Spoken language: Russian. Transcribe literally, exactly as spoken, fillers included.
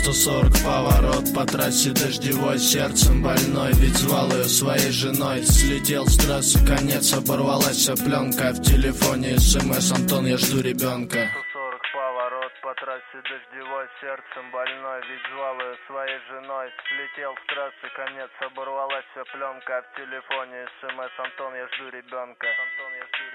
сто сорок поворот по трассе дождевой, сердцем больной, ведь звал ее своей женой. Слетел с трассы конец, оборвалась вся пленка, в телефоне смс: Антон, я жду ребенка. сто сорок поворот по трассе дождевой, сердцем больной, ведь звал ее своей женой. Слетел с трассы конец, оборвалась вся пленка, в телефоне смс: Антон, я жду ребенка. Антон, я жду